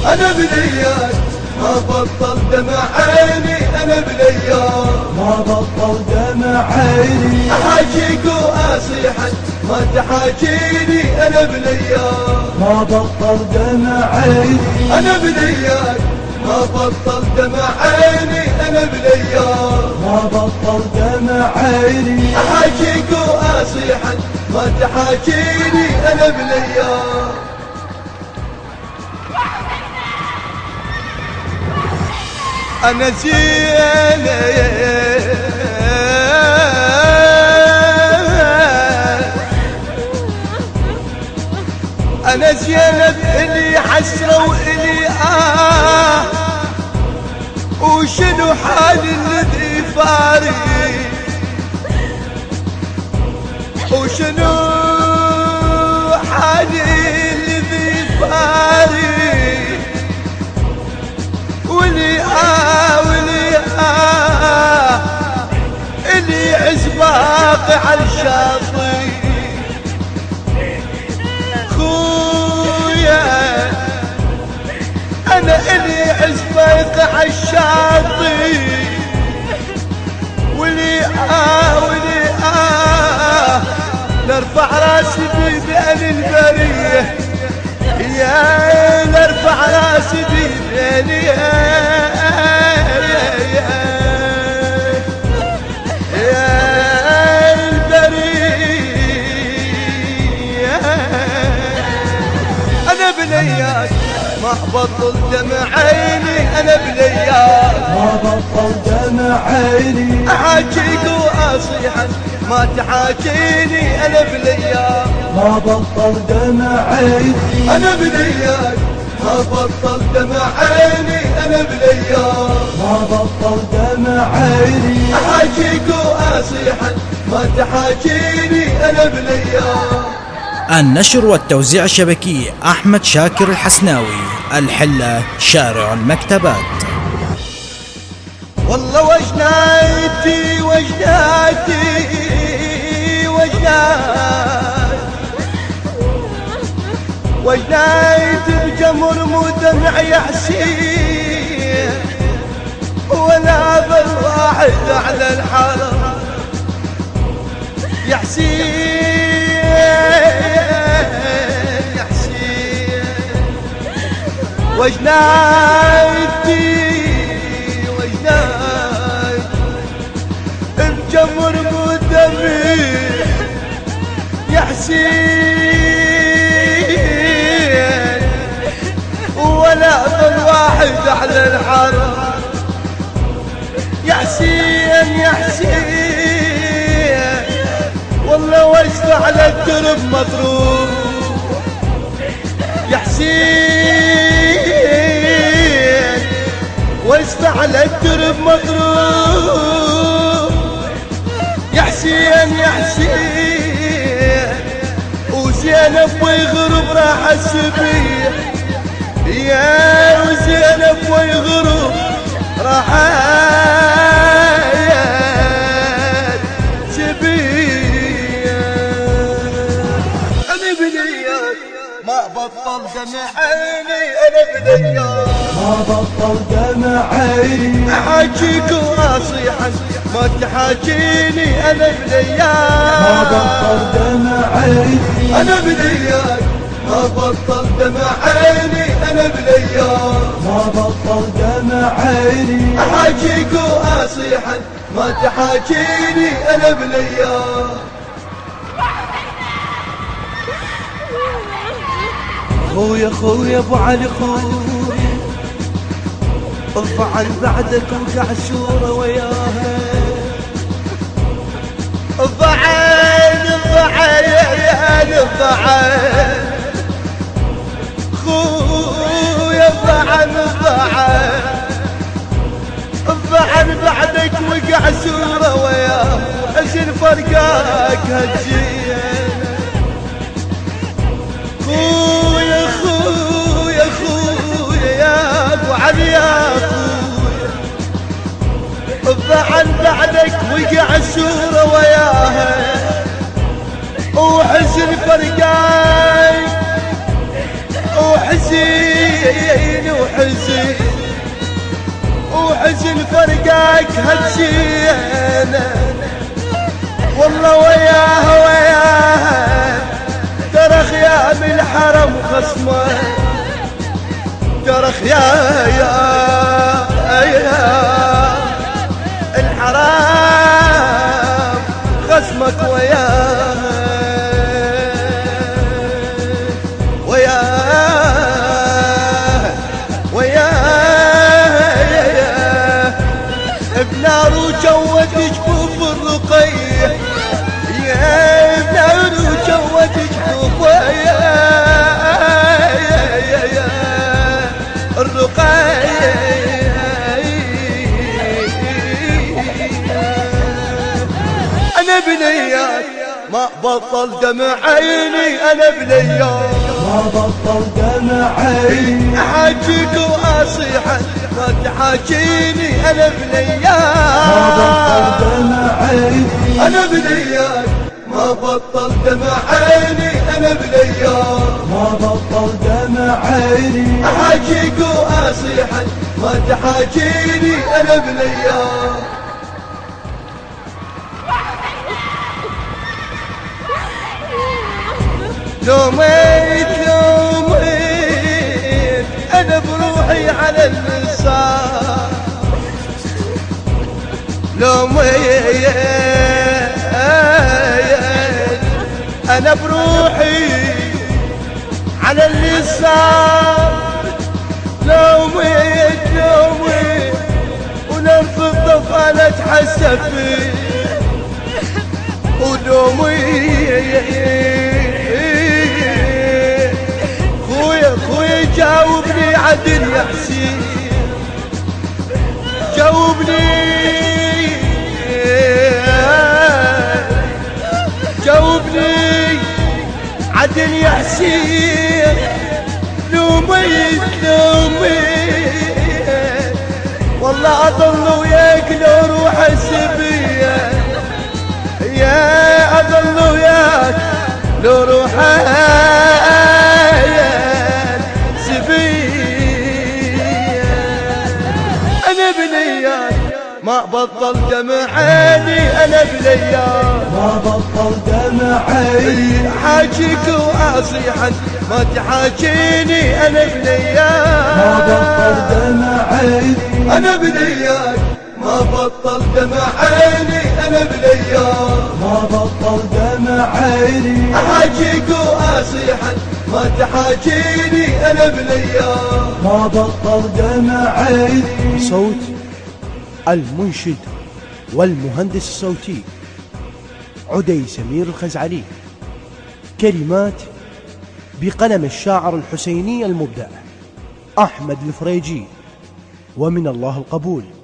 أنا بلياك ما بطل دمع عيني، أنا بلياك ما بطل دمع عيني. أحاجيك وأصيحك ما تحاجيني، أنا بلياك ما بطل دمع عيني. أنا بلياك ما بطل دمع عيني، أنا بلياك ما بطل دمع عيني. أحاجيك وأصيحك ما تحاجيني، أنا بلياك أنا زين أنا زينب إلي حسرة وإلي وشنو حال الذي فارق، وشنو حال الذي فارق، ولي إلي عزباقي على الشاطئ. أنا إلي عزباقي على الشاطئ، ولي نرفع راسي بين البرية، يا نرفع راسي بين بلياك ما بطل دمع عيني، أنا بلياك ما بطل دمع عيني. أحاجيك وأصيحك ما تحاجيني، أنا بلياك ما بطل دمع عيني. أنا بلياك ما بطل دمع عيني، أنا بلياك ما بطل دمع عيني. أحاجيك وأصيحك ما تحاجيني، أنا بلياك. النشر والتوزيع الشبكي أحمد شاكر الحسناوي. الحلة شارع المكتبات. والله وجناتي وجناتي بجمر مو دمع يا حسين، ولا بالواحد على الحرم يا حسين. وجناتي بجمر مو دمي يا حسين، ولا بالواحد على الحرم يا حسين يا حسين. والله وجد على الدرب مضروب يا حسين، وجد على الدرب مضروب يا حسين يا حسين. وزينب ويغرب راح السبيل، يا وزينب ويغرب راح ما بطل دمع عيني، أنا بلياك ما بطل دمع عيني. أحاجيك وأصيحك ما تحاجيني، أنا بلياك ما بطل دمع عيني. أنا بلياك ما بطل دمع عيني، أنا بلياك ما بطل دمع عيني. أحاجيك وأصيحك ما تحاجيني، أنا بلياك. خويا خويا ابو علي خويا، ارفع عن بعدك وقع الشورى وياها. الضعين الضعين الضعين خويا الضعن الضعن الضعن بعدك وقع الشورى وياها. حزن فرقاك هالجيل خويا خويا خويا يا ابو علي يا خويا. الضعن بعدك وقع الشورى وياها، وحزن فرقاي وحزن وحزن فرقاك هالزينة والله وياها ترى خيام الحرم خصمه ترى الحرام خصمك بنار وجوة جفوف الرقية يا بنار وجوة جفوف الرقية أنا بنياك ما بطل دمع عيني أنا بنياك ما بطل دمع عيني أحاجيك وأصيحك ما تحاجيني أنا بنياك ما بطل دمع عيني أنا بنياك ما بطل دمع عيني أنا بنياك ما بطل دمع عيني أحاجيك وأصيحك ما تحاجيني أنا بنياك لوميت أنا بروحي على النصار لوميت أنا بروحي على النصار لوميت ونرفض ضفالة حسفي خويا جاوبني عدل يا حسين جاوبني عدل يا حسين لوميت والله اضل وياك لو روح السبيه يا اضل وياك لو روح ما بطل دمع عيني أنا بلياك ما بطل دمع عيني حاجيك وأصيحك ما تحاجيني أنا بلياك ما بطل دمع عيني أنا بلياك ما بطل دمع عيني أنا بلياك ما بطل دمع عيني حاجيك وأصيحك ما تحاجيني أنا بلياك ما بطل دمع عيني. صوت المنشد والمهندس الصوتي عدي سمير الخزعلي. كلمات بقلم الشاعر الحسيني المبدع أحمد الفريجي. ومن الله القبول.